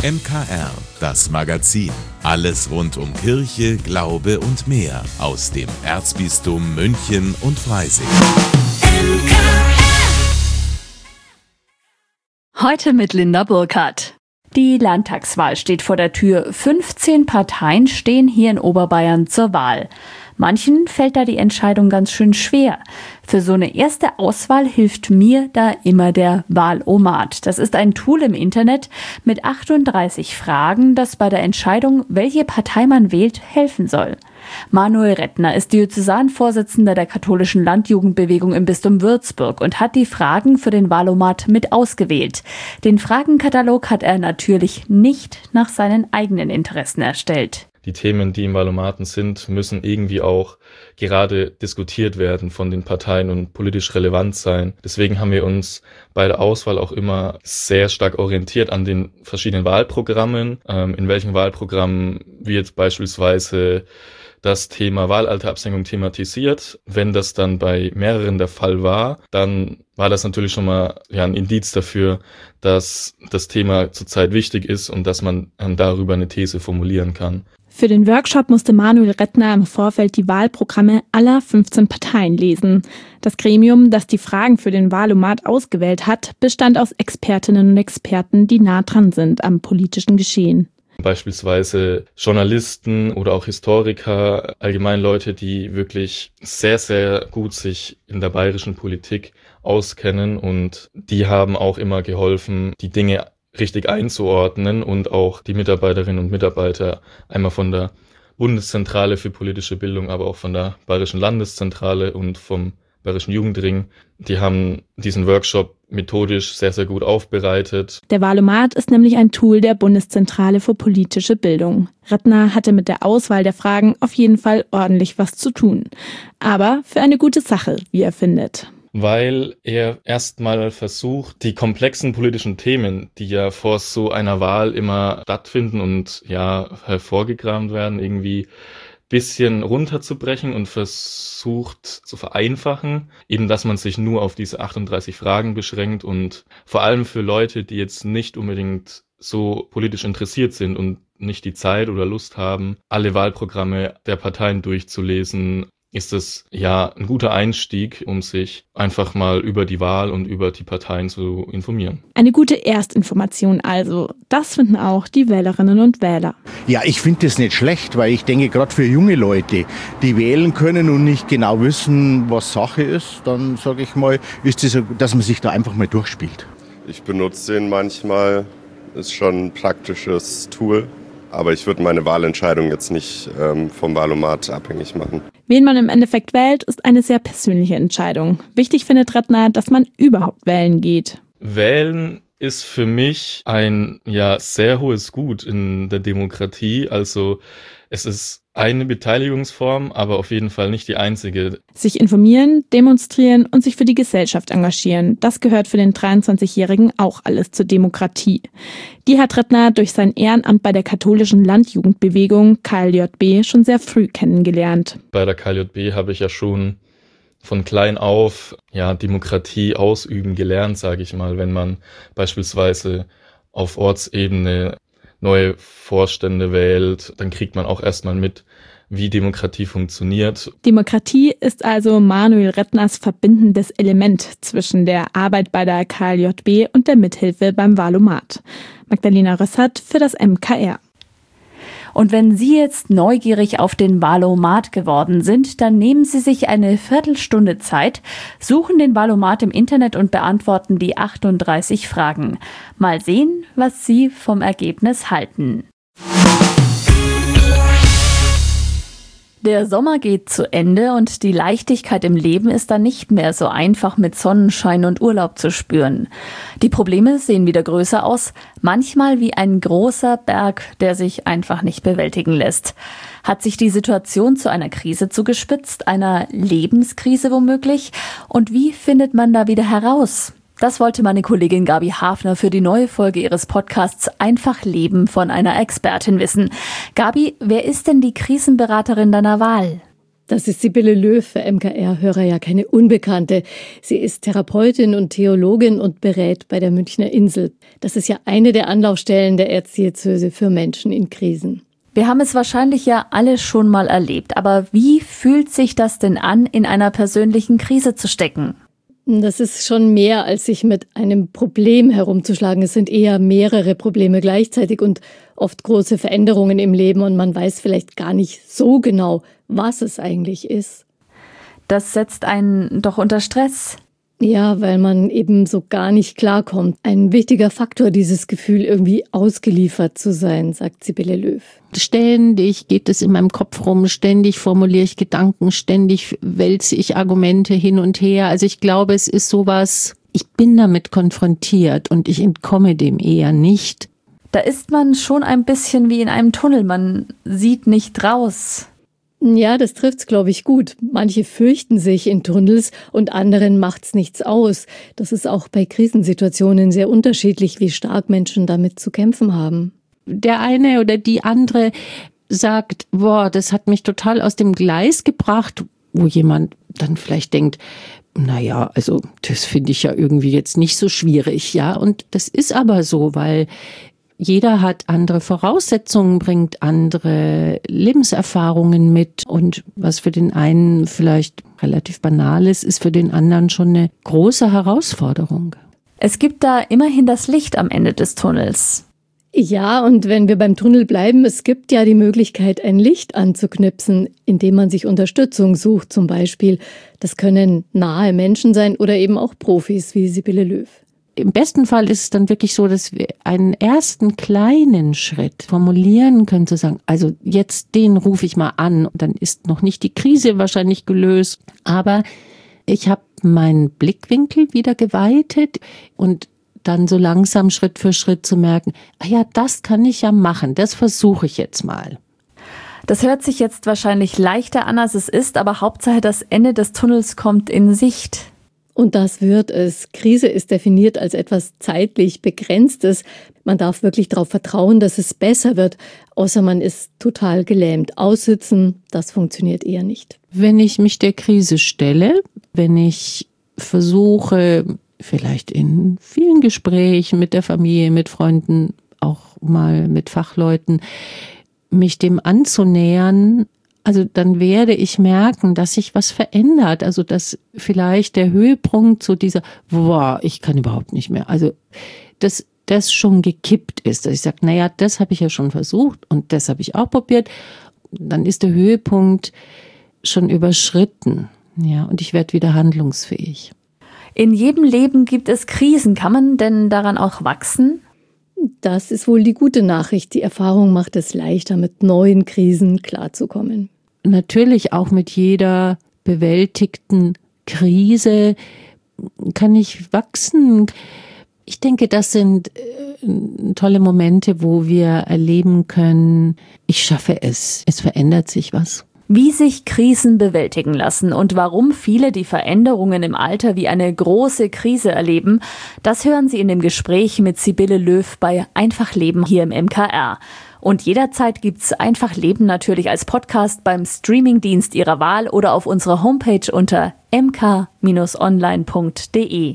MKR, das Magazin. Alles rund um Kirche, Glaube und mehr aus dem Erzbistum München und Freising. Heute mit Linda Burkhardt. Die Landtagswahl steht vor der Tür. 15 Parteien stehen hier in Oberbayern zur Wahl. Manchen fällt da die Entscheidung ganz schön schwer. Für so eine erste Auswahl hilft mir da immer der Wahlomat. Das ist ein Tool im Internet mit 38 Fragen, das bei der Entscheidung, welche Partei man wählt, helfen soll. Manuel Rettner ist Diözesanvorsitzender der katholischen Landjugendbewegung im Bistum Würzburg und hat die Fragen für den Wahlomat mit ausgewählt. Den Fragenkatalog hat er natürlich nicht nach seinen eigenen Interessen erstellt. Die Themen, die im Wahlomaten sind, müssen irgendwie auch gerade diskutiert werden von den Parteien und politisch relevant sein. Deswegen haben wir uns bei der Auswahl auch immer sehr stark orientiert an den verschiedenen Wahlprogrammen, in welchen Wahlprogrammen wird beispielsweise das Thema Wahlalterabsenkung thematisiert. Wenn das dann bei mehreren der Fall war, dann war das natürlich schon mal ein Indiz dafür, dass das Thema zurzeit wichtig ist und dass man darüber eine These formulieren kann. Für den Workshop musste Manuel Rettner im Vorfeld die Wahlprogramme aller 15 Parteien lesen. Das Gremium, das die Fragen für den Wahlomat ausgewählt hat, bestand aus Expertinnen und Experten, die nah dran sind am politischen Geschehen. Beispielsweise Journalisten oder auch Historiker, allgemein Leute, die wirklich sehr, sehr gut sich in der bayerischen Politik auskennen, und die haben auch immer geholfen, die Dinge richtig einzuordnen und auch die Mitarbeiterinnen und Mitarbeiter einmal von der Bundeszentrale für politische Bildung, aber auch von der Bayerischen Landeszentrale und vom Bayerischen Jugendring. Die haben diesen Workshop methodisch sehr, sehr gut aufbereitet. Der Wahlomat ist nämlich ein Tool der Bundeszentrale für politische Bildung. Rettner hatte mit der Auswahl der Fragen auf jeden Fall ordentlich was zu tun. Aber für eine gute Sache, wie er findet. Weil er erstmal versucht, die komplexen politischen Themen, die ja vor so einer Wahl immer stattfinden und hervorgekramt werden, irgendwie bisschen runterzubrechen und versucht zu vereinfachen, eben dass man sich nur auf diese 38 Fragen beschränkt, und vor allem für Leute, die jetzt nicht unbedingt so politisch interessiert sind und nicht die Zeit oder Lust haben, alle Wahlprogramme der Parteien durchzulesen, ist es ein guter Einstieg, um sich einfach mal über die Wahl und über die Parteien zu informieren. Eine gute Erstinformation also. Das finden auch die Wählerinnen und Wähler. Ja, ich finde das nicht schlecht, weil ich denke, gerade für junge Leute, die wählen können und nicht genau wissen, was Sache ist, dann sage ich mal, ist es, dass man sich da einfach mal durchspielt. Ich benutze den manchmal, ist schon ein praktisches Tool. Aber ich würde meine Wahlentscheidung jetzt nicht vom Wahlomat abhängig machen. Wen man im Endeffekt wählt, ist eine sehr persönliche Entscheidung. Wichtig findet Rettner, dass man überhaupt wählen geht. Wählen ist für mich ein sehr hohes Gut in der Demokratie. Also es ist eine Beteiligungsform, aber auf jeden Fall nicht die einzige. Sich informieren, demonstrieren und sich für die Gesellschaft engagieren, das gehört für den 23-Jährigen auch alles zur Demokratie. Die hat Rettner durch sein Ehrenamt bei der katholischen Landjugendbewegung KLJB schon sehr früh kennengelernt. Bei der KLJB habe ich ja schon von klein auf Demokratie ausüben gelernt, sage ich mal, wenn man beispielsweise auf Ortsebene neue Vorstände wählt, dann kriegt man auch erstmal mit, wie Demokratie funktioniert. Demokratie ist also Manuel Rettners verbindendes Element zwischen der Arbeit bei der KLJB und der Mithilfe beim Wahlomat. Magdalena Rössert für das MKR. Und wenn Sie jetzt neugierig auf den Wahlomat geworden sind, dann nehmen Sie sich eine Viertelstunde Zeit, suchen den Wahlomat im Internet und beantworten die 38 Fragen. Mal sehen, was Sie vom Ergebnis halten. Der Sommer geht zu Ende und die Leichtigkeit im Leben ist dann nicht mehr so einfach mit Sonnenschein und Urlaub zu spüren. Die Probleme sehen wieder größer aus, manchmal wie ein großer Berg, der sich einfach nicht bewältigen lässt. Hat sich die Situation zu einer Krise zugespitzt, einer Lebenskrise womöglich? Und wie findet man da wieder heraus? Das wollte meine Kollegin Gabi Hafner für die neue Folge ihres Podcasts Einfach Leben von einer Expertin wissen. Gabi, wer ist denn die Krisenberaterin deiner Wahl? Das ist Sibylle Löw, für MKR-Hörer ja keine Unbekannte. Sie ist Therapeutin und Theologin und berät bei der Münchner Insel. Das ist ja eine der Anlaufstellen der Erzdiözese für Menschen in Krisen. Wir haben es wahrscheinlich ja alle schon mal erlebt. Aber wie fühlt sich das denn an, in einer persönlichen Krise zu stecken? Das ist schon mehr, als sich mit einem Problem herumzuschlagen. Es sind eher mehrere Probleme gleichzeitig und oft große Veränderungen im Leben. Und man weiß vielleicht gar nicht so genau, was es eigentlich ist. Das setzt einen doch unter Stress. Ja, weil man eben so gar nicht klarkommt. Ein wichtiger Faktor, dieses Gefühl, irgendwie ausgeliefert zu sein, sagt Sibylle Löw. Ständig geht es in meinem Kopf rum, ständig formuliere ich Gedanken, ständig wälze ich Argumente hin und her. Also ich glaube, es ist sowas, ich bin damit konfrontiert und ich entkomme dem eher nicht. Da ist man schon ein bisschen wie in einem Tunnel, man sieht nicht raus. Ja, das trifft's, glaube ich, gut. Manche fürchten sich in Tunnels und anderen macht's nichts aus. Das ist auch bei Krisensituationen sehr unterschiedlich, wie stark Menschen damit zu kämpfen haben. Der eine oder die andere sagt, boah, das hat mich total aus dem Gleis gebracht, wo jemand dann vielleicht denkt, naja, also das finde ich ja irgendwie jetzt nicht so schwierig, ja. Und das ist aber so, weil jeder hat andere Voraussetzungen, bringt andere Lebenserfahrungen mit. Und was für den einen vielleicht relativ banal ist für den anderen schon eine große Herausforderung. Es gibt da immerhin das Licht am Ende des Tunnels. Ja, und wenn wir beim Tunnel bleiben, es gibt ja die Möglichkeit, ein Licht anzuknipsen, indem man sich Unterstützung sucht zum Beispiel. Das können nahe Menschen sein oder eben auch Profis wie Sibylle Löw. Im besten Fall ist es dann wirklich so, dass wir einen ersten kleinen Schritt formulieren können, zu sagen, also jetzt den rufe ich mal an. Dann ist noch nicht die Krise wahrscheinlich gelöst, aber ich habe meinen Blickwinkel wieder geweitet und dann so langsam Schritt für Schritt zu merken, ja, das kann ich ja machen, das versuche ich jetzt mal. Das hört sich jetzt wahrscheinlich leichter an, als es ist, aber Hauptsache das Ende des Tunnels kommt in Sicht. Und das wird es. Krise ist definiert als etwas zeitlich Begrenztes. Man darf wirklich darauf vertrauen, dass es besser wird, außer man ist total gelähmt. Aussitzen, das funktioniert eher nicht. Wenn ich mich der Krise stelle, wenn ich versuche, vielleicht in vielen Gesprächen mit der Familie, mit Freunden, auch mal mit Fachleuten, mich dem anzunähern, also dann werde ich merken, dass sich was verändert. Also dass vielleicht der Höhepunkt so dieser, boah, ich kann überhaupt nicht mehr. Also dass das schon gekippt ist. Dass ich sage, naja, das habe ich ja schon versucht und das habe ich auch probiert. Dann ist der Höhepunkt schon überschritten. Ja, und ich werde wieder handlungsfähig. In jedem Leben gibt es Krisen. Kann man denn daran auch wachsen? Das ist wohl die gute Nachricht. Die Erfahrung macht es leichter, mit neuen Krisen klarzukommen. Natürlich auch mit jeder bewältigten Krise kann ich wachsen. Ich denke, das sind tolle Momente, wo wir erleben können, ich schaffe es, es verändert sich was. Wie sich Krisen bewältigen lassen und warum viele die Veränderungen im Alter wie eine große Krise erleben, das hören Sie in dem Gespräch mit Sibylle Löw bei Einfach Leben hier im MKR. Und jederzeit gibt's Einfach Leben natürlich als Podcast beim Streamingdienst Ihrer Wahl oder auf unserer Homepage unter mk-online.de.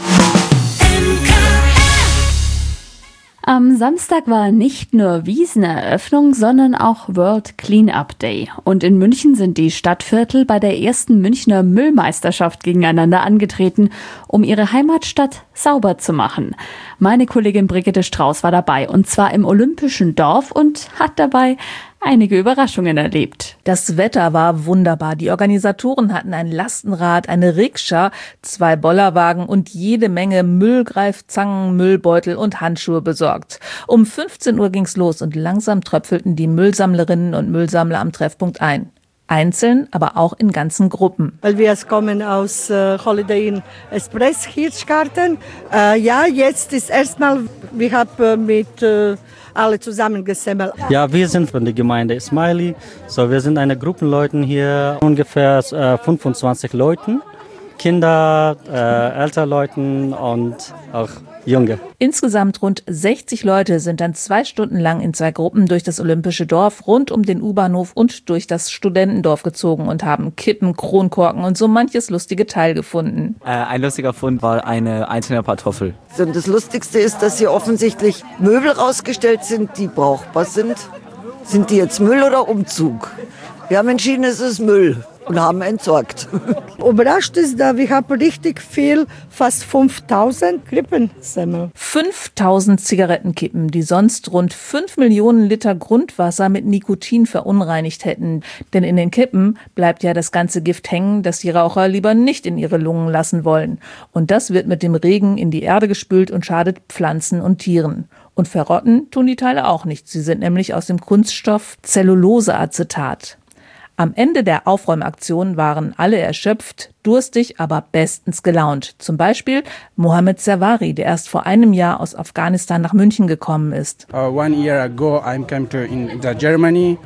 Am Samstag war nicht nur Wieseneröffnung, sondern auch World Cleanup Day. Und in München sind die Stadtviertel bei der ersten Münchner Müllmeisterschaft gegeneinander angetreten, um ihre Heimatstadt sauber zu machen. Meine Kollegin Brigitte Strauß war dabei, und zwar im Olympischen Dorf, und hat dabei einige Überraschungen erlebt. Das Wetter war wunderbar. Die Organisatoren hatten ein Lastenrad, eine Rikscha, 2 Bollerwagen und jede Menge Müllgreifzangen, Müllbeutel und Handschuhe besorgt. Um 15 Uhr ging's los und langsam tröpfelten die Müllsammlerinnen und Müllsammler am Treffpunkt ein. Einzeln, aber auch in ganzen Gruppen. Weil wir kommen aus Holiday Inn Express Hirschgarten. Jetzt ist erstmal, wir haben mit alle zusammen gesammelt. Ja, wir sind von der Gemeinde Smiley. So, wir sind eine Gruppe Leuten hier, ungefähr 25 Leuten. Kinder, ältere Leute und auch Junge. Insgesamt rund 60 Leute sind dann 2 Stunden lang in 2 Gruppen durch das Olympische Dorf, rund um den U-Bahnhof und durch das Studentendorf gezogen und haben Kippen, Kronkorken und so manches lustige Teil gefunden. Ein lustiger Fund war eine einzelne Kartoffel. Und das Lustigste ist, dass hier offensichtlich Möbel rausgestellt sind, die brauchbar sind. Sind die jetzt Müll oder Umzug? Wir haben entschieden, es ist Müll und haben entsorgt. Überrascht ist, da wir haben richtig viel, fast 5000 Krippensemmel. 5000 Zigarettenkippen, die sonst rund 5 Millionen Liter Grundwasser mit Nikotin verunreinigt hätten. Denn in den Kippen bleibt ja das ganze Gift hängen, das die Raucher lieber nicht in ihre Lungen lassen wollen. Und das wird mit dem Regen in die Erde gespült und schadet Pflanzen und Tieren. Und verrotten tun die Teile auch nicht. Sie sind nämlich aus dem Kunststoff Zelluloseacetat. Am Ende der Aufräumaktion waren alle erschöpft, durstig, aber bestens gelaunt. Zum Beispiel Mohammed Servari, der erst vor einem Jahr aus Afghanistan nach München gekommen ist. 1 year ago I came to Germany.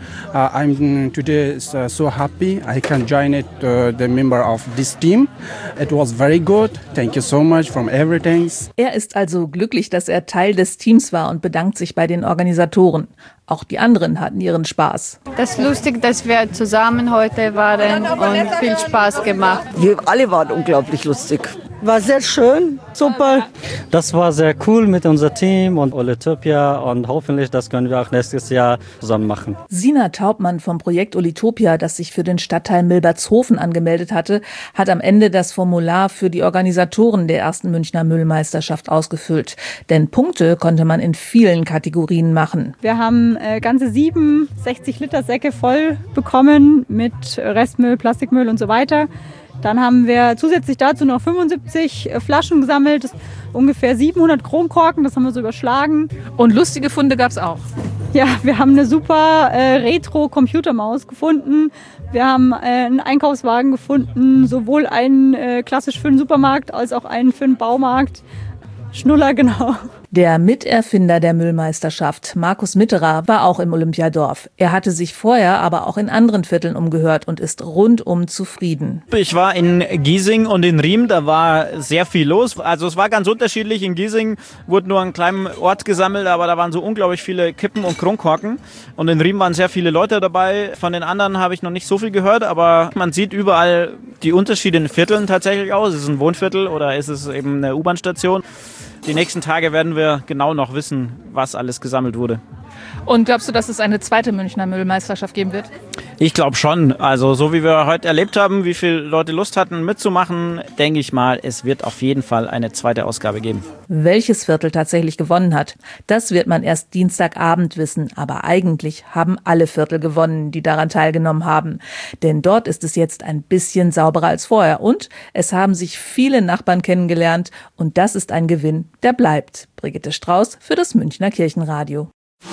I'm today so happy I can join the member of this team. It was very good. Thank you so much from everything. Er ist also glücklich, dass er Teil des Teams war und bedankt sich bei den Organisatoren. Auch die anderen hatten ihren Spaß. Das ist lustig, dass wir zusammen heute waren und viel Spaß gemacht. Wir alle waren unglaublich lustig. War sehr schön, super. Das war sehr cool mit unserem Team und Olitopia und hoffentlich, das können wir auch nächstes Jahr zusammen machen. Sina Taubmann vom Projekt Olitopia, das sich für den Stadtteil Milbertshofen angemeldet hatte, hat am Ende das Formular für die Organisatoren der ersten Münchner Müllmeisterschaft ausgefüllt. Denn Punkte konnte man in vielen Kategorien machen. Wir haben ganze 7 60-Liter-Säcke voll bekommen mit Restmüll, Plastikmüll und so weiter. Dann haben wir zusätzlich dazu noch 75 Flaschen gesammelt, ungefähr 700 Kronkorken, das haben wir so überschlagen. Und lustige Funde gab es auch. Ja, wir haben eine super Retro-Computermaus gefunden. Wir haben einen Einkaufswagen gefunden, sowohl einen klassisch für den Supermarkt als auch einen für den Baumarkt. Schnuller, genau. Der Miterfinder der Müllmeisterschaft, Markus Mitterer, war auch im Olympiadorf. Er hatte sich vorher aber auch in anderen Vierteln umgehört und ist rundum zufrieden. Ich war in Giesing und in Riem, da war sehr viel los. Also es war ganz unterschiedlich. In Giesing wurde nur ein kleiner Ort gesammelt, aber da waren so unglaublich viele Kippen und Kronkorken. Und in Riem waren sehr viele Leute dabei. Von den anderen habe ich noch nicht so viel gehört, aber man sieht überall die Unterschiede in Vierteln tatsächlich aus. Ist es ein Wohnviertel oder ist es eben eine U-Bahn-Station? Die nächsten Tage werden wir genau noch wissen, was alles gesammelt wurde. Und glaubst du, dass es eine zweite Münchner Müllmeisterschaft geben wird? Ich glaube schon. Also so wie wir heute erlebt haben, wie viele Leute Lust hatten mitzumachen, denke ich mal, es wird auf jeden Fall eine zweite Ausgabe geben. Welches Viertel tatsächlich gewonnen hat, das wird man erst Dienstagabend wissen. Aber eigentlich haben alle Viertel gewonnen, die daran teilgenommen haben. Denn dort ist es jetzt ein bisschen sauberer als vorher. Und es haben sich viele Nachbarn kennengelernt. Und das ist ein Gewinn, der bleibt. Brigitte Strauß für das Münchner Kirchenradio.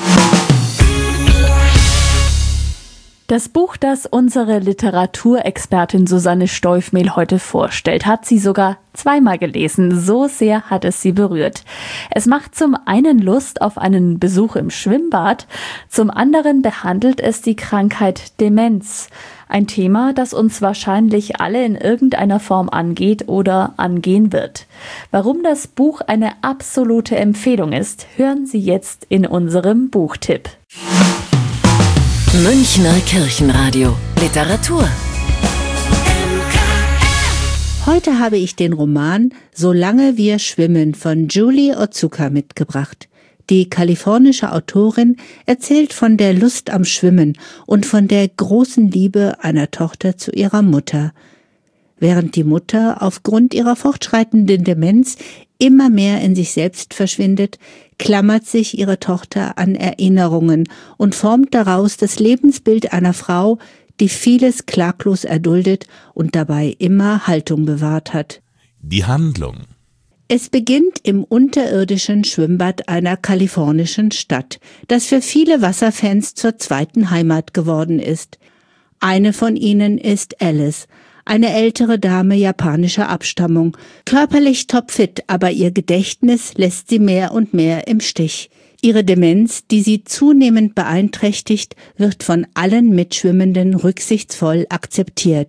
Das Buch, das unsere Literaturexpertin Susanne Steufmehl heute vorstellt, hat sie sogar zweimal gelesen. So sehr hat es sie berührt. Es macht zum einen Lust auf einen Besuch im Schwimmbad, zum anderen behandelt es die Krankheit Demenz. Ein Thema, das uns wahrscheinlich alle in irgendeiner Form angeht oder angehen wird. Warum das Buch eine absolute Empfehlung ist, hören Sie jetzt in unserem Buchtipp. Münchner Kirchenradio. Literatur. Heute habe ich den Roman Solange wir schwimmen von Julie Otsuka mitgebracht. Die kalifornische Autorin erzählt von der Lust am Schwimmen und von der großen Liebe einer Tochter zu ihrer Mutter. Während die Mutter aufgrund ihrer fortschreitenden Demenz immer mehr in sich selbst verschwindet, klammert sich ihre Tochter an Erinnerungen und formt daraus das Lebensbild einer Frau, die vieles klaglos erduldet und dabei immer Haltung bewahrt hat. Die Handlung. Es beginnt im unterirdischen Schwimmbad einer kalifornischen Stadt, das für viele Wasserfans zur zweiten Heimat geworden ist. Eine von ihnen ist Alice, eine ältere Dame japanischer Abstammung, körperlich topfit, aber ihr Gedächtnis lässt sie mehr und mehr im Stich. Ihre Demenz, die sie zunehmend beeinträchtigt, wird von allen Mitschwimmenden rücksichtsvoll akzeptiert.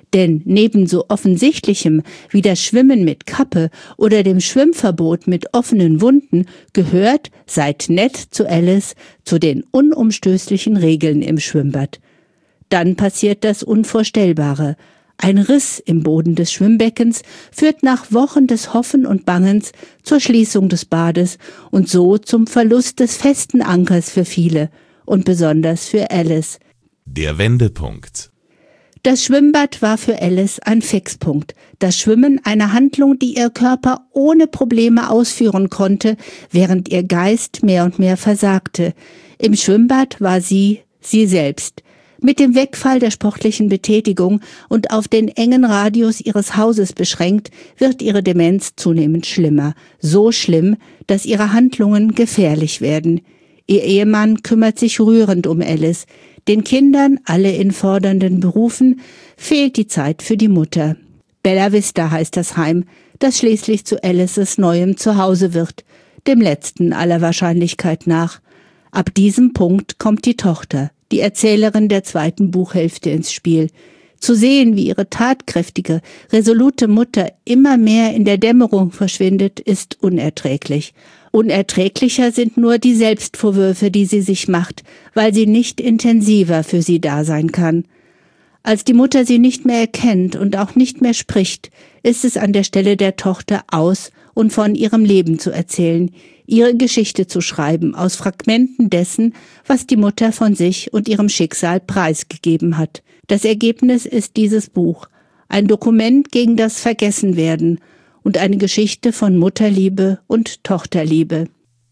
Denn neben so offensichtlichem wie das Schwimmen mit Kappe oder dem Schwimmverbot mit offenen Wunden gehört "Seid nett zu Alice" zu den unumstößlichen Regeln im Schwimmbad. Dann passiert das Unvorstellbare. Ein Riss im Boden des Schwimmbeckens führt nach Wochen des Hoffen und Bangens zur Schließung des Bades und so zum Verlust des festen Ankers für viele und besonders für Alice. Der Wendepunkt. Das Schwimmbad war für Alice ein Fixpunkt. Das Schwimmen eine Handlung, die ihr Körper ohne Probleme ausführen konnte, während ihr Geist mehr und mehr versagte. Im Schwimmbad war sie selbst. Mit dem Wegfall der sportlichen Betätigung und auf den engen Radius ihres Hauses beschränkt, wird ihre Demenz zunehmend schlimmer. So schlimm, dass ihre Handlungen gefährlich werden. Ihr Ehemann kümmert sich rührend um Alice. Den Kindern, alle in fordernden Berufen, fehlt die Zeit für die Mutter. Bella Vista heißt das Heim, das schließlich zu Alices neuem Zuhause wird, dem letzten aller Wahrscheinlichkeit nach. Ab diesem Punkt kommt die Tochter, die Erzählerin der zweiten Buchhälfte, ins Spiel. Zu sehen, wie ihre tatkräftige, resolute Mutter immer mehr in der Dämmerung verschwindet, ist unerträglich. Unerträglicher sind nur die Selbstvorwürfe, die sie sich macht, weil sie nicht intensiver für sie da sein kann. Als die Mutter sie nicht mehr erkennt und auch nicht mehr spricht, ist es an der Stelle der Tochter aus und von ihrem Leben zu erzählen, ihre Geschichte zu schreiben aus Fragmenten dessen, was die Mutter von sich und ihrem Schicksal preisgegeben hat. Das Ergebnis ist dieses Buch, ein Dokument gegen das Vergessenwerden und eine Geschichte von Mutterliebe und Tochterliebe.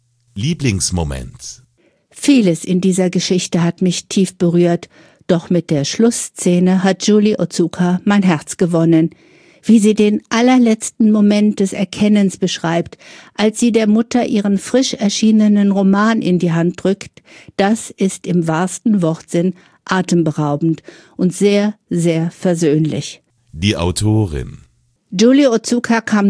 Lieblingsmoment. Vieles in dieser Geschichte hat mich tief berührt, doch mit der Schlussszene hat Julie Otsuka mein Herz gewonnen. Wie sie den allerletzten Moment des Erkennens beschreibt, als sie der Mutter ihren frisch erschienenen Roman in die Hand drückt, das ist im wahrsten Wortsinn atemberaubend und sehr, sehr versöhnlich. Die Autorin. Julie Otsuka kam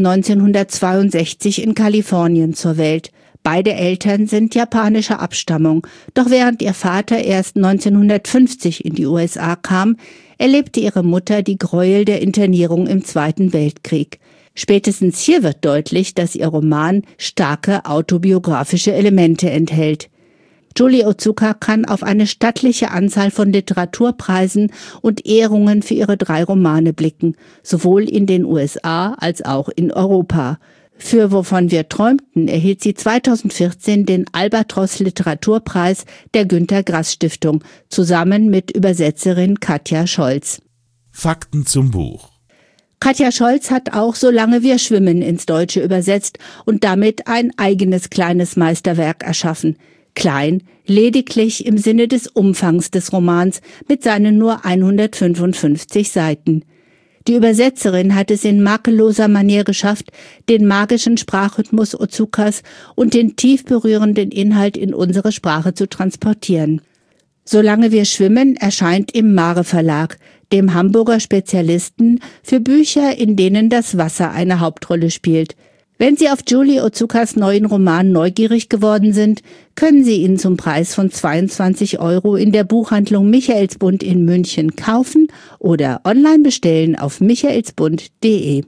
1962 in Kalifornien zur Welt. Beide Eltern sind japanischer Abstammung, doch während ihr Vater erst 1950 in die USA kam, erlebte ihre Mutter die Gräuel der Internierung im Zweiten Weltkrieg. Spätestens hier wird deutlich, dass ihr Roman starke autobiografische Elemente enthält. Julie Otsuka kann auf eine stattliche Anzahl von Literaturpreisen und Ehrungen für ihre 3 Romane blicken, sowohl in den USA als auch in Europa. Für Wovon wir träumten erhielt sie 2014 den Albatros Literaturpreis der Günter-Grass-Stiftung, zusammen mit Übersetzerin Katja Scholz. Fakten zum Buch. Katja Scholz hat auch Solange wir schwimmen ins Deutsche übersetzt und damit ein eigenes kleines Meisterwerk erschaffen. Klein, lediglich im Sinne des Umfangs des Romans mit seinen nur 155 Seiten. Die Übersetzerin hat es in makelloser Manier geschafft, den magischen Sprachrhythmus Otsukas und den tief berührenden Inhalt in unsere Sprache zu transportieren. Solange wir schwimmen erscheint im Mare Verlag, dem Hamburger Spezialisten für Bücher, in denen das Wasser eine Hauptrolle spielt. Wenn Sie auf Julie Otsukas neuen Roman neugierig geworden sind, können Sie ihn zum Preis von 22 € in der Buchhandlung Michaelsbund in München kaufen oder online bestellen auf michaelsbund.de.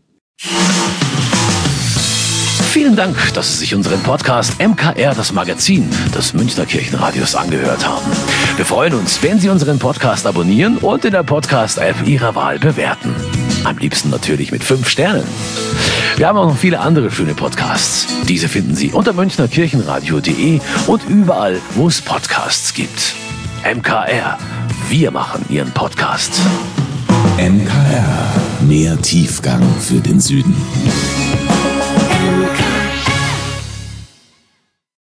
Vielen Dank, dass Sie sich unseren Podcast MKR, das Magazin des Münchner Kirchenradios, angehört haben. Wir freuen uns, wenn Sie unseren Podcast abonnieren und in der Podcast-App Ihrer Wahl bewerten. Am liebsten natürlich mit 5 Sternen. Wir haben auch noch viele andere schöne Podcasts. Diese finden Sie unter münchnerkirchenradio.de und überall, wo es Podcasts gibt. MKR, wir machen Ihren Podcast. MKR, mehr Tiefgang für den Süden.